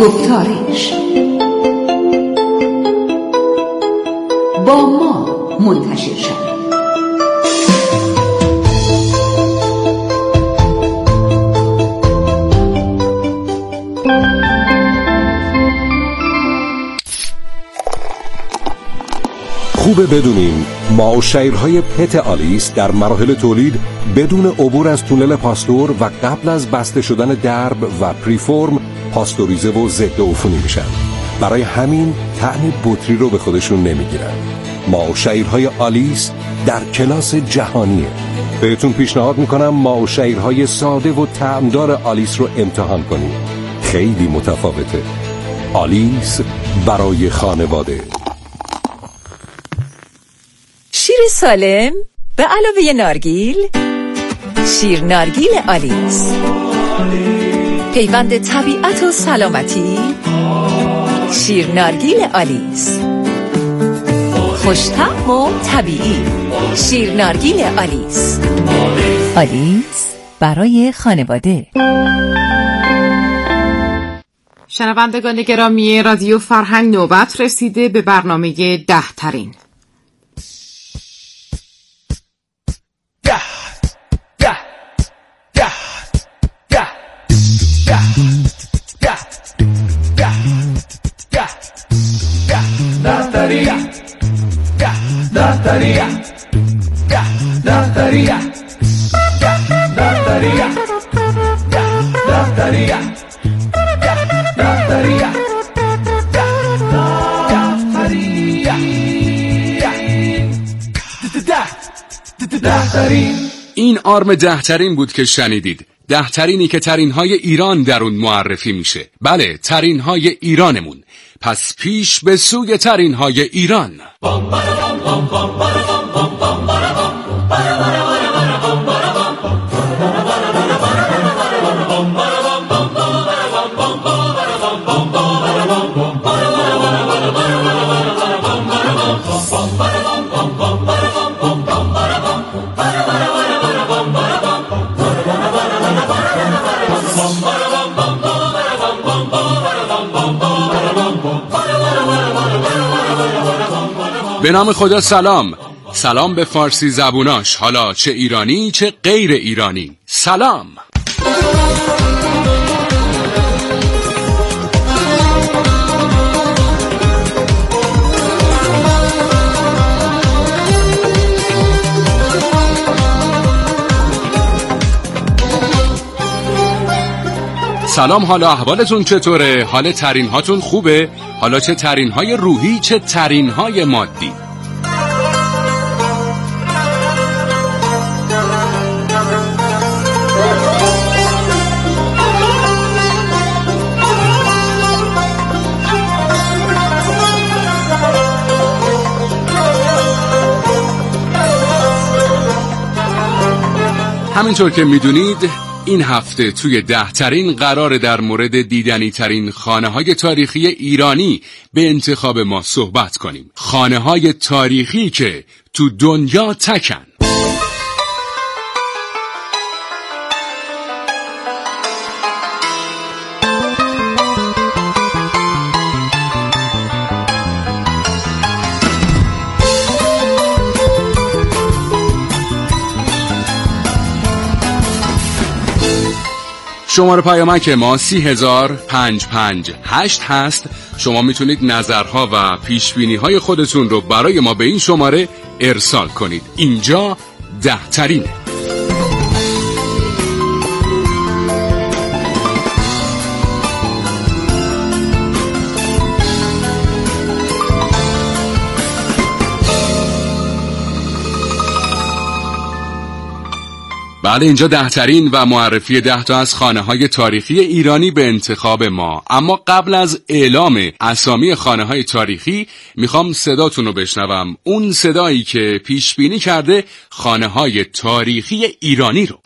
گفتارش با ما منتشر شد. خوبه بدونیم ماوشیرهای پت آلیس در مراحل تولید بدون عبور از تونل پاستور و قبل از بسته شدن درب و پریفورم پاستوریزه و ضد عفونی میشن. برای همین طعم بطری رو به خودشون نمیگیرن. ماوشیرهای آلیس در کلاس جهانیه. بهتون پیشنهاد میکنم ماوشیرهای ساده و طعمدار آلیس رو امتحان کنید. خیلی متفاوته. آلیس برای خانواده. شیر سالم به علاوه نارگیل، شیر نارگیل آلیس، پیوند طبیعت و سلامتی. شیر نارگیل آلیس، خوش‌طعم و طبیعی. شیر نارگیل آلیس. آلیس برای خانواده. شنوندگان گرامی رادیو فرهنگ، نوبت رسیده به برنامه 10 ترین. این آرم 10 ترین بود که شنیدید. 10 ترینی که ترین‌های ایران در اون معرفی میشه. بله، ترین‌های ایرانمون. پس پیش به سوی ترین‌های ایران. به نام خدا سلام. سلام به فارسی زبوناش، حالا چه ایرانی چه غیر ایرانی. سلام. سلام، حالا احوالتون چطوره؟ حال ترین هاتون خوبه؟ حالا چه ترین های روحی چه ترین های مادی؟ همینطور که میدونید این هفته توی 10 ترین قرار در مورد دیدنی ترین خانه های تاریخی ایرانی به انتخاب ما صحبت کنیم. خانه های تاریخی که تو دنیا تکن. شماره پیامک ما 30558 هست. شما میتونید نظرها و پیشبینی‌های خودتون رو برای ما به این شماره ارسال کنید. اینجا 10 ترینه. بله، اینجا 10 ترین و معرفی 10 تا از خانه‌های تاریخی ایرانی به انتخاب ما. اما قبل از اعلام اسامی خانه‌های تاریخی میخوام صداتون رو بشنوم. اون صدایی که پیش بینی کرده خانه‌های تاریخی ایرانی رو.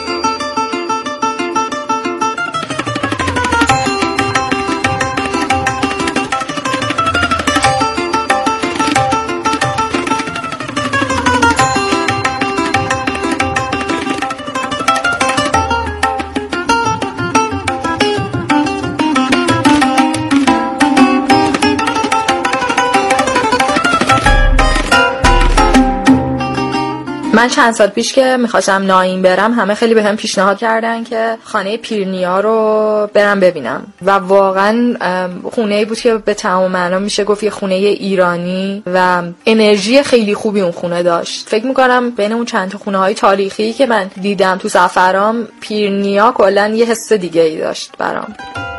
من چند سال پیش که میخواستم ناین برم، همه خیلی بهم پیشنهاد کردن که خانه پیرنیا رو برم ببینم و واقعا خونه‌ای بود که به تمام معنا میشه گفت یه خونه ایرانی و انرژی خیلی خوبی اون خونه داشت. فکر میکنم بین اون چند تا خونه‌های تاریخی که من دیدم تو سفرام، پیرنیا کلا یه حس دیگه ای داشت برام.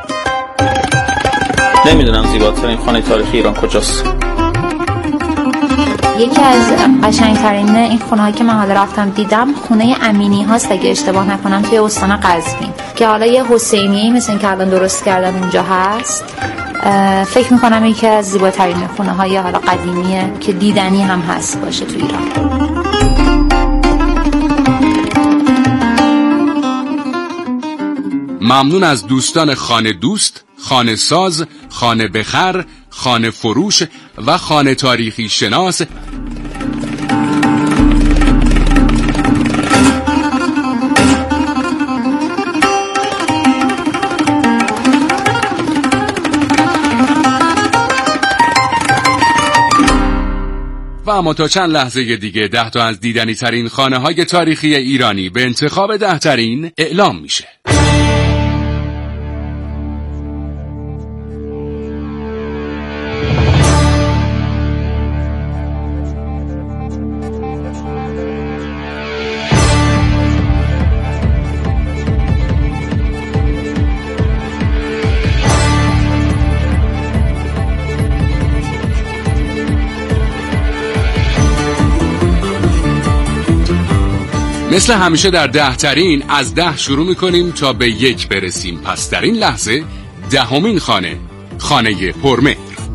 نمیدونم زیباترین خانه تاریخی ایران کجاست. یکی از قشنگترین این خونه‌هایی که من حالا رفتم دیدم خونه امینی هاست اگه اشتباه نکنم، توی استان قزوین، که حالا یه حسینیه مثل این که الان درست کردن اونجا هست. فکر میکنم یکی از زیباترین خونه‌های حالا قدیمیه که دیدنی هم هست باشه تو ایران. ممنون از دوستان خانه دوست، خانه ساز، خانه بخر، خانه فروش و خانه تاریخی شناس. و اما تا چند لحظه دیگه 10 تا از دیدنی ترین خانه های تاریخی ایرانی به انتخاب 10 ترین اعلام میشه. مثل همیشه در 10 ترین از 10 شروع میکنیم تا به 1 برسیم. پس در این لحظه 10مین خانه پرمهر.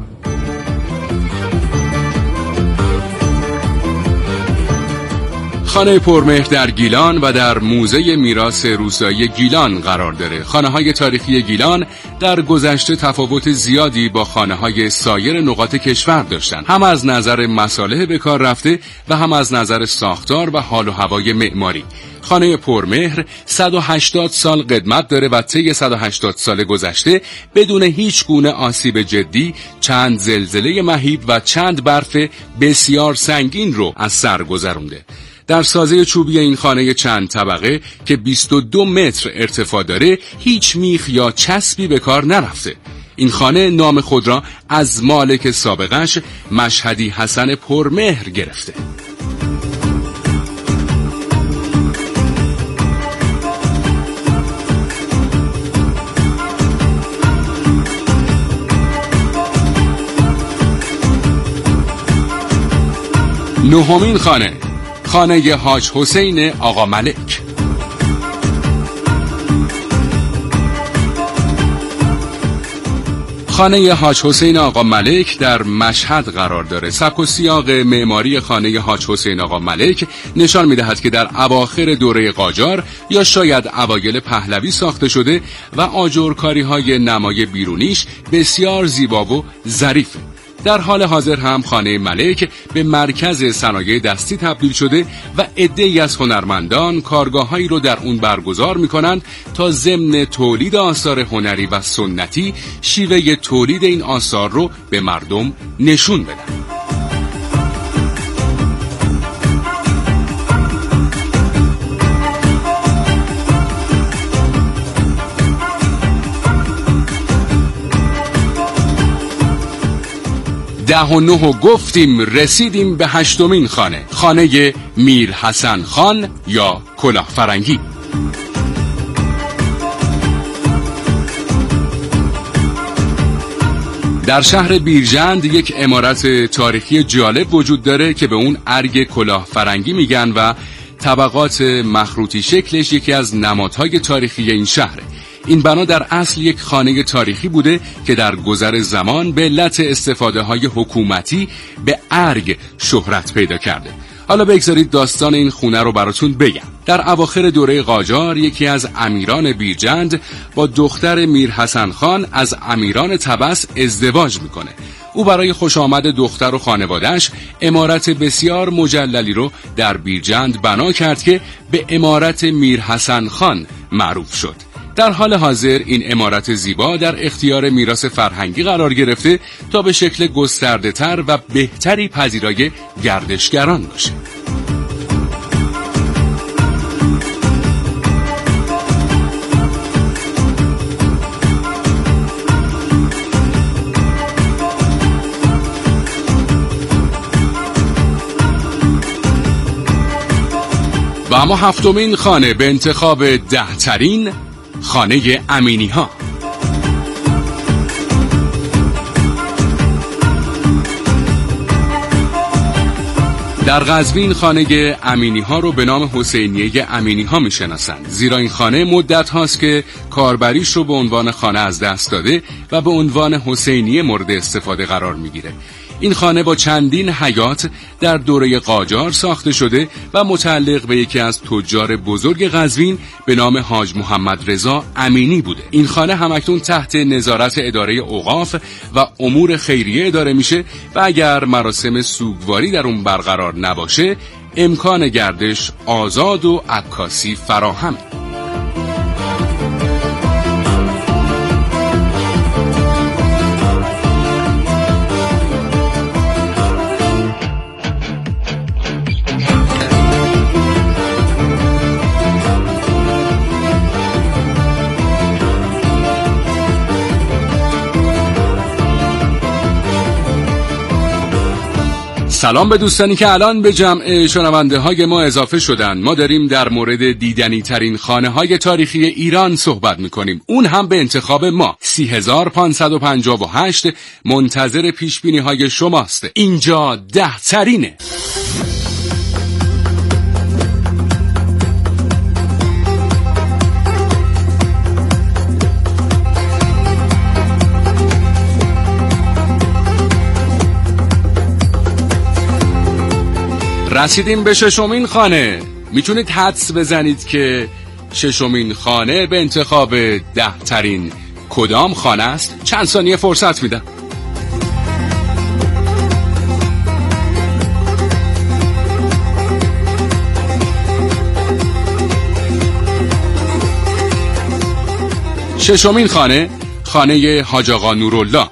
خانه پرمهر در گیلان و در موزه میراث روستایی گیلان قرار داره. خانه‌های تاریخی گیلان در گذشته تفاوت زیادی با خانه‌های سایر نقاط کشور داشتن، هم از نظر مصالح به کار رفته و هم از نظر ساختار و حال و هوای معماری. خانه پرمهر 180 سال قدمت داره و طی 180 سال گذشته بدون هیچ گونه آسیب جدی، چند زلزله مهیب و چند برف بسیار سنگین رو از سر گذرونده. در سازه چوبی این خانه چند طبقه که 22 متر ارتفاع داره هیچ میخ یا چسبی به کار نرفته. این خانه نام خود را از مالک سابقش مشهدی حسن پرمهر گرفته. نهمین خانه حاج حسین آقا ملک. خانه حاج حسین آقا ملک در مشهد قرار داره. سبک و سیاق معماری خانه حاج حسین آقا ملک نشان می‌دهد که در اواخر دوره قاجار یا شاید اوایل پهلوی ساخته شده و آجرکاری‌های نمای بیرونیش بسیار زیبا و ظریفه. در حال حاضر هم خانه ملک به مرکز صنایع دستی تبدیل شده و عده‌ای از هنرمندان کارگاه‌هایی رو در اون برگزار می‌کنند تا ضمن تولید آثار هنری و سنتی شیوه تولید این آثار رو به مردم نشون بدن. ده و نه و گفتیم رسیدیم به 8مین خانه میر حسن خان یا کلاه فرنگی. در شهر بیرجند یک عمارت تاریخی جالب وجود داره که به اون ارگ کلاه فرنگی میگن و طبقات مخروطی شکلش یکی از نمادهای تاریخی این شهره. این بنا در اصل یک خانه تاریخی بوده که در گذر زمان به علت استفاده های حکومتی به ارگ شهرت پیدا کرده. حالا بگذارید داستان این خونه رو براتون بگم. در اواخر دوره قاجار یکی از امیران بیرجند با دختر میر حسن خان از امیران طبس ازدواج میکنه. او برای خوش آمد دختر و خانواده‌اش عمارت بسیار مجللی رو در بیرجند بنا کرد که به عمارت میر حسن خان معروف شد. در حال حاضر این عمارت زیبا در اختیار میراث فرهنگی قرار گرفته تا به شکل گسترده‌تر و بهتری پذیرای گردشگران باشه. و اما هفتمین خانه به انتخاب 10 ترین خانه امینی ها. در قزوین خانه امینی ها رو به نام حسینیه امینی ها میشناسند، زیرا این خانه مدت هاست که کاربریش رو به عنوان خانه از دست داده و به عنوان حسینیه مورد استفاده قرار میگیره. این خانه با چندین حیات در دوره قاجار ساخته شده و متعلق به یکی از تجار بزرگ قزوین به نام حاج محمد رضا امینی بوده. این خانه همکنون تحت نظارت اداره اوقاف و امور خیریه اداره میشه و اگر مراسم سوگواری در اون برقرار نباشه امکان گردش آزاد و عکاسی فراهمه. سلام به دوستانی که الان به جمع شنونده های ما اضافه شدن. ما داریم در مورد دیدنی ترین خانه های تاریخی ایران صحبت میکنیم، اون هم به انتخاب ما. 3558 منتظر پیش بینی های شماست. اینجا 10 ترینه. رسیدیم به 6مین خانه. میتونید حدس بزنید که 6مین خانه به انتخاب 10 ترین کدام خانه است؟ چند ثانیه فرصت میدم. ششمین خانه، خانه حاج آقا نورالله.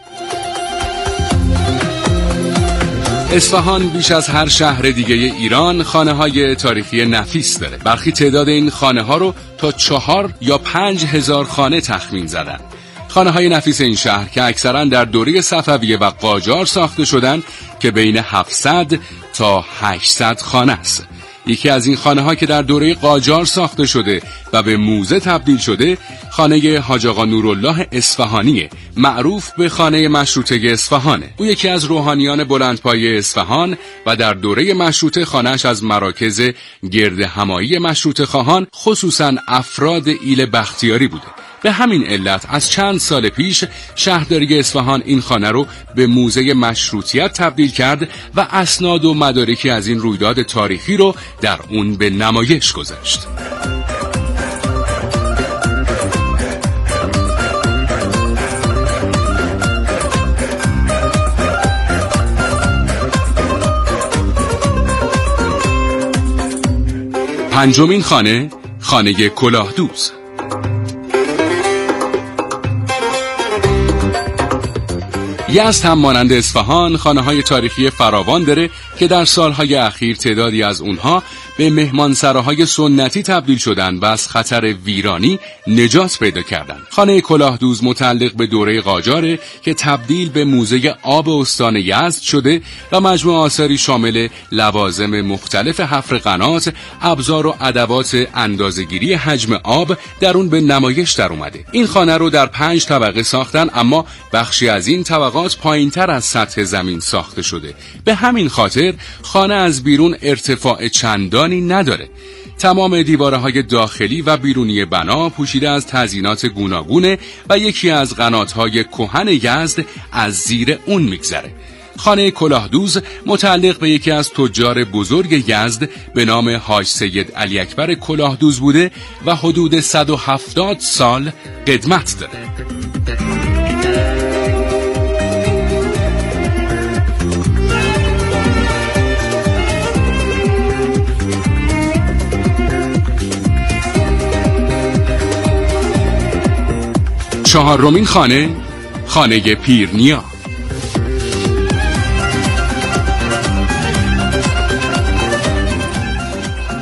اصفهان بیش از هر شهر دیگه ایران خانه‌های تاریخی نفیس داره. برخی تعداد این خانه‌ها رو تا 4 یا 5 هزار خانه تخمین زدن. خانه‌های نفیس این شهر که اکثراً در دوره صفویه و قاجار ساخته شدن که بین 700 تا 800 خانه است. یکی از این خانه‌ها که در دوره قاجار ساخته شده و به موزه تبدیل شده خانه حاج آقا نورالله اصفهانیه، معروف به خانه مشروطه اصفهانه. او یکی از روحانیان بلندپایه اصفهان و در دوره مشروطه خانه‌اش از مراکز گرد همایی مشروطه خواهان خصوصاً افراد ایل بختیاری بوده. به همین علت از چند سال پیش شهرداری اصفهان این خانه رو به موزه مشروطیت تبدیل کرد و اسناد و مدارکی از این رویداد تاریخی رو در اون به نمایش گذاشت. پنجمین خانه، خانه کلاهدوز. یزد هم مانند اصفهان خانه‌های تاریخی فراوان داره که در سالهای اخیر تعدادی از اونها به مهمانسراهای سنتی تبدیل شدن و از خطر ویرانی نجات پیدا کردن. خانه کلاهدوز متعلق به دوره قاجاره که تبدیل به موزه آب استان یزد شده و مجموعه آثاری شامل لوازم مختلف حفر قنات، ابزار و ادوات اندازه‌گیری حجم آب در اون به نمایش در اومده. این خانه رو در 5 طبقه ساختن، اما بخشی از این طبقات پایین‌تر از سطح زمین ساخته شده. به همین خاطر خانه از بیرون ارتفاع چندانی نداره. تمام دیوارهای داخلی و بیرونی بنا پوشیده از تزیینات گوناگونه و یکی از قنات‌های کهن یزد از زیر اون میگذره. خانه کلاهدوز متعلق به یکی از تجار بزرگ یزد به نام حاج سید علی اکبر کلاهدوز بوده و حدود 170 سال قدمت داره. چهارمین خانه، خانه پیرنیا.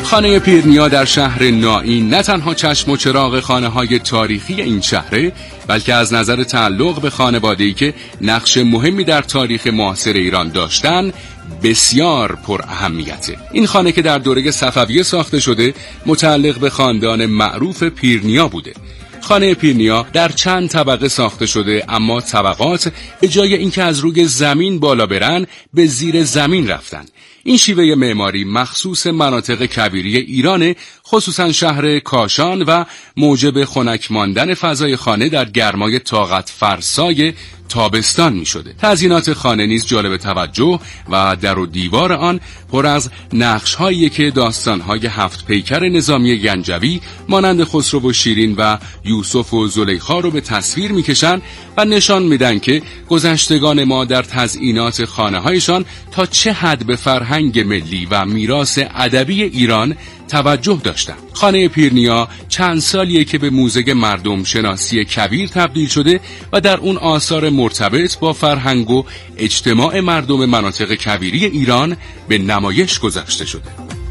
خانه پیرنیا در شهر نائین نه تنها چشم و چراغ خانه‌های تاریخی این شهره، بلکه از نظر تعلق به خانواده‌ای که نقش مهمی در تاریخ معاصر ایران داشتن بسیار پر اهمیته. این خانه که در دوره صفویه ساخته شده متعلق به خاندان معروف پیرنیا بوده. خانه پیرنیا در چند طبقه ساخته شده، اما طبقات به جای اینکه از روی زمین بالا برن به زیر زمین رفتن. این شیوه معماری مخصوص مناطق کبیری ایرانه، خصوصا شهر کاشان و موجب خنک ماندن فضای خانه در گرمای طاقت فرسای تابستان می شده. تزیینات خانه نیز جالب توجه و در و دیوار آن پر از نقش هایی که داستان های 7 پیکر نظامی گنجوی مانند خسرو و شیرین و یوسف و زلیخا رو به تصویر می کشن و نشان میدن که گذشتگان ما در تزیینات خانه هایشان تا چه حد به فرهنگ ملی و میراث ادبی ایران توجه داشتن. خانه پیرنیا چند سالیه که به موزه مردم شناسی کبیر تبدیل شده و در اون آثار مرتبط با فرهنگ و اجتماع مردم مناطق کبیری ایران به نمایش گذاشته شده.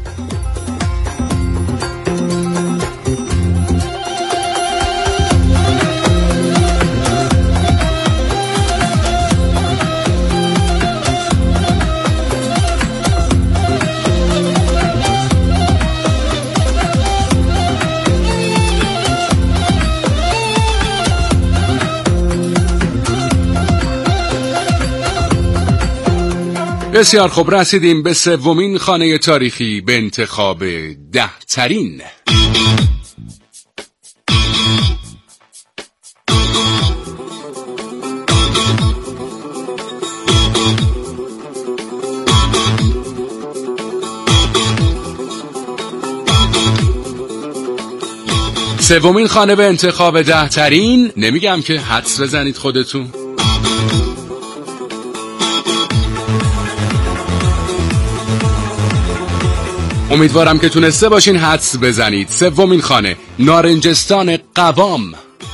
بسیار خوب، رسیدیم به سومین خانه تاریخی به انتخاب 10 ترین. سومین خانه به انتخاب 10 ترین. نمیگم که حدس بزنید خودتون. امیدوارم که تونسته باشین حدس بزنید. سومین خانه، نارنجستان قوام.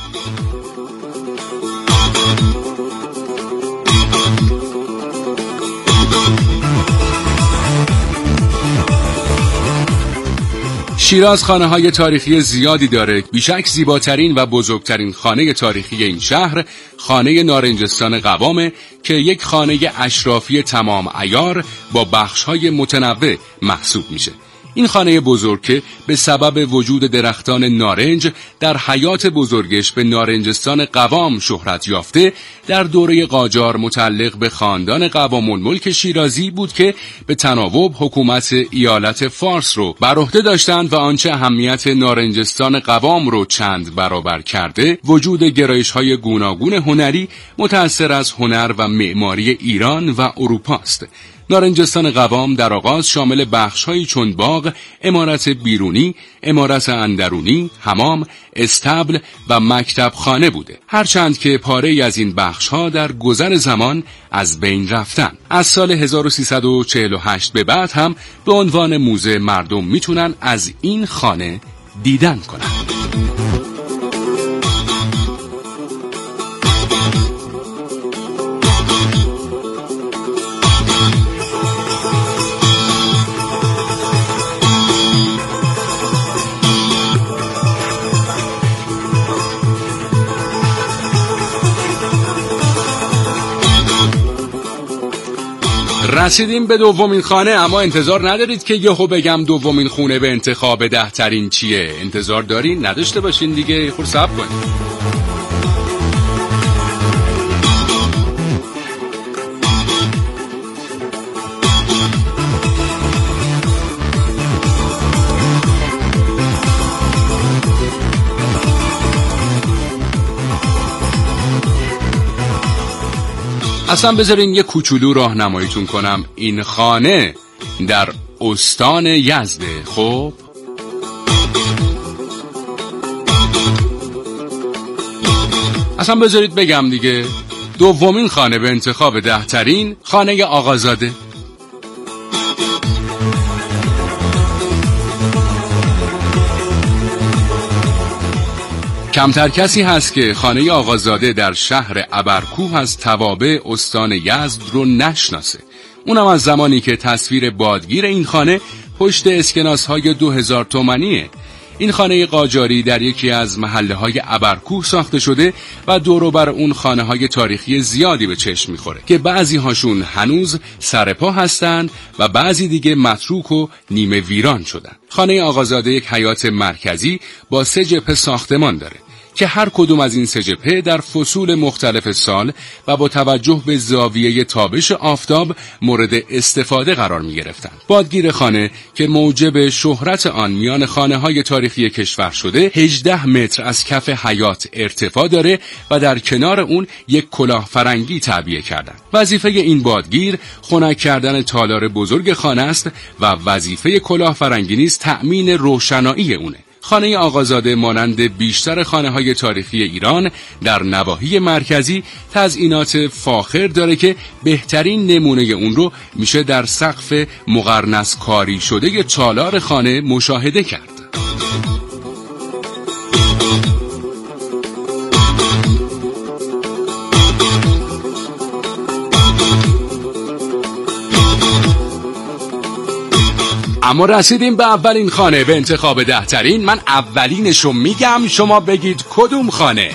شیراز خانه های تاریخی زیادی داره. بیشک زیباترین و بزرگترین خانه تاریخی این شهر خانه نارنجستان قوامه که یک خانه اشرافی تمام عیار با بخش‌های متنوع محسوب میشه. این خانه بزرگ که به سبب وجود درختان نارنج در حیات بزرگش به نارنجستان قوام شهرت یافته، در دوره قاجار متعلق به خاندان قوام الملک شیرازی بود که به تناوب حکومت ایالت فارس رو بر عهده داشتند و آنچه اهمیت نارنجستان قوام رو چند برابر کرده، وجود گرایش‌های گوناگون هنری متأثر از هنر و معماری ایران و اروپا است. نارنجستان قوام در آغاز شامل بخش‌هایی چون باغ، عمارت بیرونی، عمارت اندرونی، حمام، استبل و مکتب خانه بوده. هرچند که پاره‌ای از این بخش‌ها در گذر زمان از بین رفتن. از سال 1348 به بعد هم به عنوان موزه مردم میتونن از این خانه دیدن کنن. رسیدیم به دومین خانه، اما انتظار ندارید که یهو بگم دومین خونه به انتخاب 10 ترین چیه. انتظار دارین؟ نداشته باشین دیگه، خود صبر کنید. اصلا بذارین یه کوچولو راهنماییتون کنم. این خانه در استان یزده. خب اصلا بذارید بگم دیگه. دومین خانه به انتخاب 10 ترین، خانه آقازاده. کمتر کسی هست که خانه آقازاده در شهر ابرکوه از توابع استان یزد رو نشناسه. اونم از زمانی که تصویر بادگیر این خانه پشت اسکناس‌های 2000 تومانیه. این خانه قاجاری در یکی از محله‌های ابرکوه ساخته شده و دور و بر اون خانه‌های تاریخی زیادی به چشم می‌خوره که بعضی هاشون هنوز سرپا هستن و بعضی دیگه متروک و نیمه ویران شدن. خانه آقازاده یک حیاط مرکزی با 3 جبهه ساختمان داره که هر کدوم از این 3 جبهه در فصول مختلف سال و با توجه به زاویه تابش آفتاب مورد استفاده قرار می گرفتن. بادگیر خانه که موجب شهرت آن میان خانه‌های تاریخی کشور شده 18 متر از کف حیاط ارتفاع داره و در کنار اون یک کلاه فرنگی تعبیه کردن. وظیفه این بادگیر خنک کردن تالار بزرگ خانه است و وظیفه کلاه فرنگی نیز تأمین روشنایی اونه. خانه آقازاده مانند بیشتر خانه‌های تاریخی ایران در نواحی مرکزی تزئینات فاخر داره که بهترین نمونه اون رو میشه در سقف مقرنس کاری شده تالار خانه مشاهده کرد. اما رسیدیم به اولین خانه، به انتخاب 10 من اولینشو میگم، شما بگید کدوم خانه.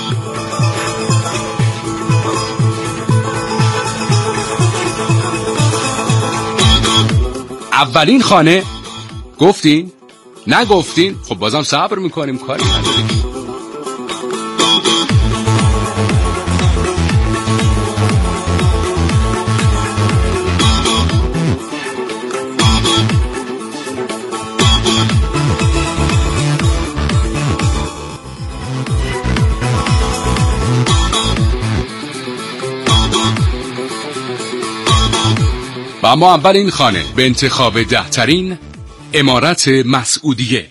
اولین خانه گفتین؟ نگفتین؟ خب بازم صبر میکنیم، کاری نداریم. و اما اولین خانه به انتخاب 10 عمارت مسعودیه.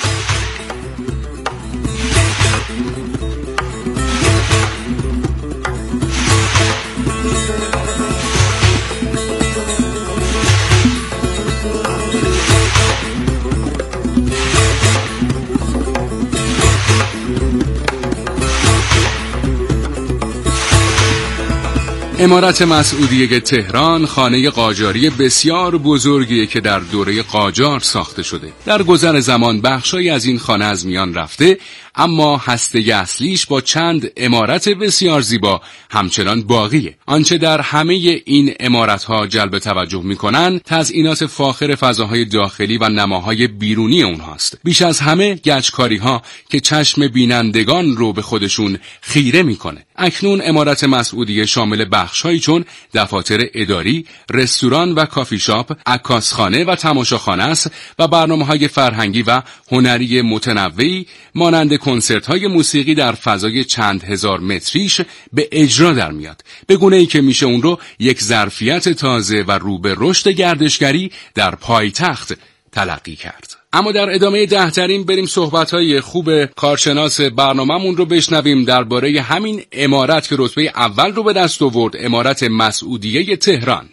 عمارت مسعودیه تهران خانه قاجاری بسیار بزرگیه که در دوره قاجار ساخته شده. در گذر زمان بخشایی از این خانه از میان رفته، اما هسته اصلیش با چند عمارت بسیار زیبا همچنان باقیه. آنچه در همه این عمارت‌ها جلب توجه می‌کنن تزئینات فاخر فضاهای داخلی و نماهای بیرونی اونهاست. بیش از همه گچکاری‌ها که چشم بینندگان رو به خودشون خیره می‌کنه. اکنون عمارت مسعودیه شامل بخش‌هایی چون دفاتر اداری، رستوران و کافی شاپ، عکاسخانه و تماشاخانه است و برنامه‌های فرهنگی و هنری متنوعی مانند کنسرت‌های موسیقی در فضای چند هزار متریش به اجرا در میاد، به گونه‌ای که میشه اون رو یک ظرفیت تازه و رو به رشد گردشگری در پایتخت تلقی کرد. اما در ادامه 10 بریم صحبت‌های خوب کارشناس برنامه‌مون رو بشنویم درباره همین عمارت که رتبه اول رو به دست آورد، عمارت مسعودیه تهران.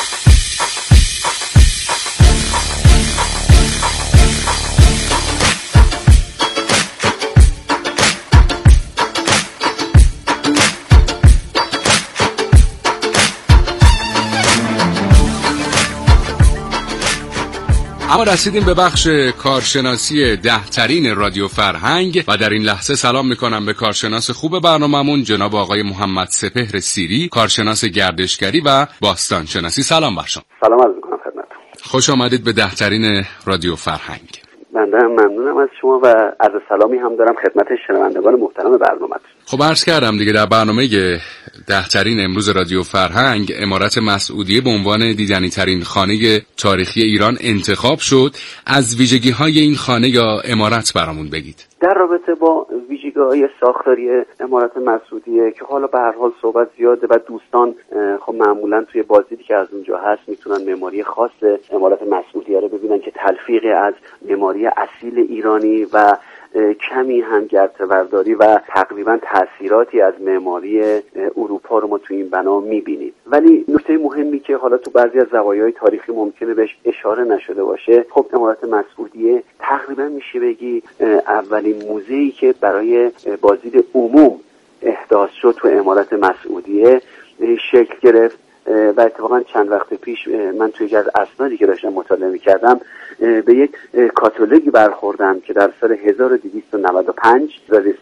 اما رسیدیم به بخش کارشناسی 10 رادیو فرهنگ و در این لحظه سلام میکنم به کارشناس خوب برنامه‌مون جناب آقای محمد سپهر سیری، کارشناس گردشگری و باستانشناسی. سلام بر شما. سلام عرض میکنم خدمتتون. خوش آمدید به 10 رادیو فرهنگ. بنده هم ممنونم از شما و عرض سلامی هم دارم خدمت شنوندگان محترم برنامه‌تون. خب عرض کردم دیگه در برنامه 10 امروز رادیو فرهنگ عمارت مسعودیه به عنوان دیدنی ترین خانه تاریخی ایران انتخاب شد. از ویژگی های این خانه یا عمارت برامون بگید. در رابطه با ویژگی‌های ساختاری عمارت مسعودیه که حالا به هر حال صحبت زیاده و دوستان خب معمولا توی بازدیدی که از اونجا هست میتونن معماری خاص عمارت مسعودیه رو ببینن که تلفیقی از معماری اصیل ایرانی و کمی هم گردبرداری و تقریبا تأثیراتی از معماری اروپا رو ما توی این بنا میبینیم. ولی نکته مهمی که حالا تو بعضی از زوایای تاریخی ممکنه بهش اشاره نشده باشه، خب عمارت مسعودیه تقریبا میشه بگی اولین موزه‌ای که برای بازدید عموم احداث شد تو عمارت مسعودیه شکل گرفت و اتفاقا چند وقت پیش من توی از اسنادی که داشتم مطالعه می‌کردم به یک کاتالوگی برخوردم که در سال 1295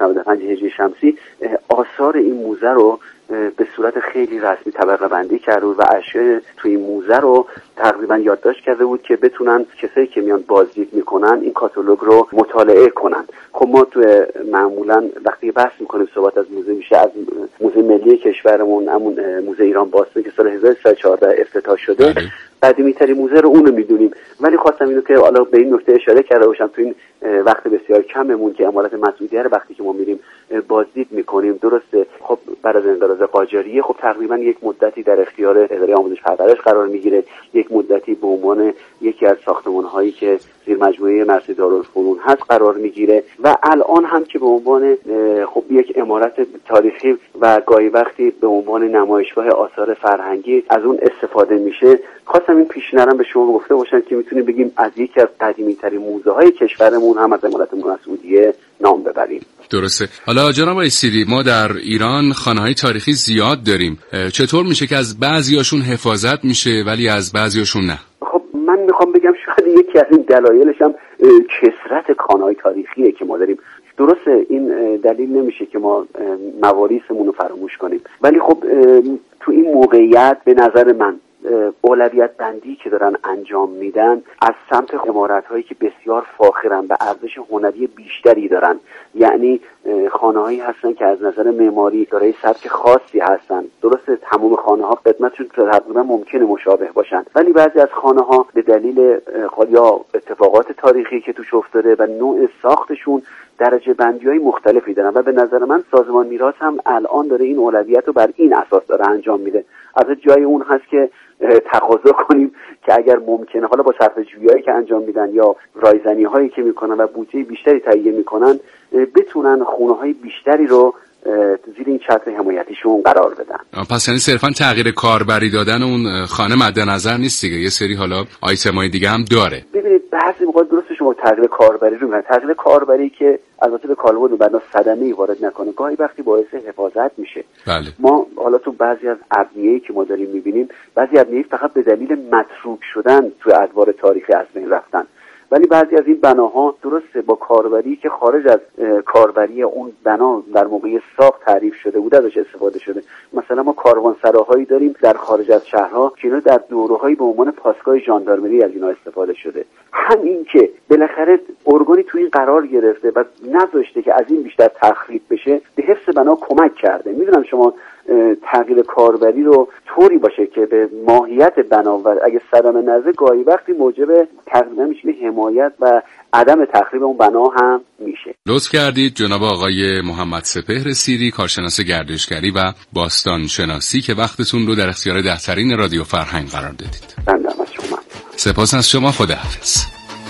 هجری شمسی آثار این موزه رو به صورت خیلی رسمی طبقه بندی کرده بود و اشیاء توی این موزه رو تقریبا یادداشت کرده بود که بتونن کسایی که میان بازدید میکنن این کاتالوگ رو مطالعه کنن. خب ما توی معمولا وقتی بحث میکنیم صحبت از موزه میشه از موزه ملی کشورمون، همون موزه ایران باستان که سال 1314 افتتاح شده، قدیمی ترین موزه رو اونو میدونیم. ولی خواستم اینو که حالا به این نکته اشاره کرده باشم تو این وقت بسیار کممون که امارات مسعودیه رو وقتی که ما میریم بازدید میکنیم، درسته خب بعد از انقراض قاجاریه خب تقریبا یک مدتی در اختیار اداره آموزش پرورش قرار میگیره، یک مدتی به عنوان یکی از ساختمان‌هایی که زیر مجموعه مرکز دارالفنون هست قرار میگیره و الان هم که به عنوان خب یک عمارت تاریخی و گاهی وقتی به عنوان نمایشگاه آثار فرهنگی از اون استفاده میشه. خواستم این پیشنهادم به شما گفته باشم که میتونیم بگیم از یکی از قدیمی‌ترین موزه‌های کشورمون هم از امارات مسعودیه نام ببریم. درسته. حالا جناب آقای سیری، ما در ایران خانه‌های تاریخی زیاد داریم. چطور میشه که از بعضیاشون حفاظت میشه ولی از بعضیاشون نه؟ خب من میخوام بگم شاید یکی از این دلایلش هم کثرت خانه‌های تاریخیه که ما داریم. درسته این دلیل نمیشه که ما مواریثمون رو فراموش کنیم، ولی خب تو این موقعیت به نظر من اولویت بندی که دارن انجام میدن از سمت عمارت‌هایی که بسیار فاخرن و ارزش هنری بیشتری دارن، یعنی خانه‌هایی هستن که از نظر معماری دارای سبک خاصی هستن. درسته تمام خانه‌ها قدمتشون تقریبا ممکنه مشابه باشن، ولی بعضی از خانه‌ها به دلیل یا اتفاقات تاریخی که توش افتاده و نوع ساختشون درجه بندی‌های مختلفی دارن و به نظر من سازمان میراث هم الان داره این اولویت رو بر این اساس داره انجام میده. از جای اون هست که تقاضا کنیم که اگر ممکنه حالا با صرفه‌جویی‌هایی که انجام میدن یا رایزنی‌هایی که میکنن و بودجه بیشتری تهیه میکنن بتونن خونه‌های بیشتری رو زیر این چتر حمایتیشون قرار بدن. پس یعنی صرفا تغییر کاربری دادن اون خانه مد نظر نیست دیگه، یه سری حالا آیتمای دیگه هم داره. ببینید بعضی موقع درست شما تغییر کاربری رو میگن، تغییر کاربری که البته به کالبد و بنا صدمه‌ای وارد نکنه، گاهی وقتی باعث حفاظت میشه. بله. ما حالا تو بعضی از ابنیه‌ای که ما داریم میبینیم، بعضی ابنیه فقط به دلیل متروک شدن تو ادوار تاریخی از بین رفتن، ولی بعضی از این بناها درسته با کاربری که خارج از کاربری اون بنا در موقع ساخت تعریف شده بوده ازش استفاده شده. مثلا ما کاروانسراهایی داریم در خارج از شهرها که اینا در دوره‌هایی به عنوان پاسگاه ژاندارمری از اینا استفاده شده. همین که بالاخره ارگانی تو این قرار گرفته و نذاشته که از این بیشتر تخریب بشه به حفظ بنا کمک کرده. میدونم شما تغییر کاربری رو طوری باشه که به ماهیت بنا و اگه صدمه نزه گاهی وقتی موجب تقریبا میشه حمایت و عدم تخریب اون بنا هم میشه. لطف کردید جناب آقای محمد سپهر سیری، کارشناس گردشگری و باستان شناسی که وقتتون رو در اختیار دهترین رادیو فرهنگ قرار دادید. بنده از شما. سپاس از شما. خداحافظ.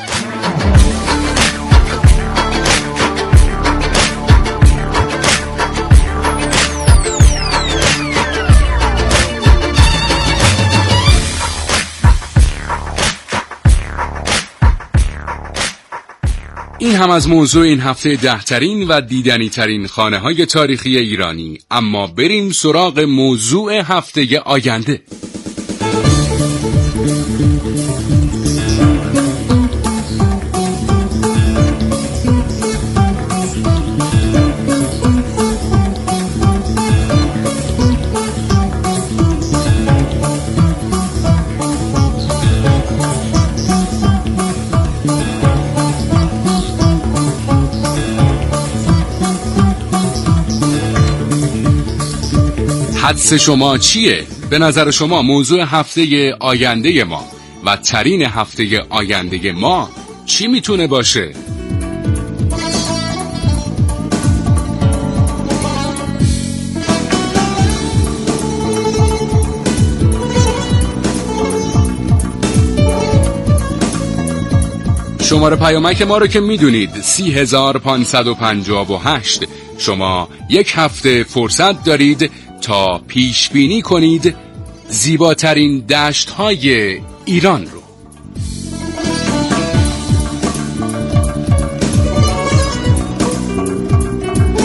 این هم از موضوع این هفته 10ترین و دیدنی ترین خانه های تاریخی ایرانی. اما بریم سراغ موضوع هفته آینده. حدس شما چیه؟ به نظر شما موضوع هفته آینده ما و ترین هفته آینده ما چی میتونه باشه؟ شماره پیامک ما رو که میدونید 30558. شما یک هفته فرصت دارید تا پیش بینی کنید زیباترین دشت‌های ایران رو.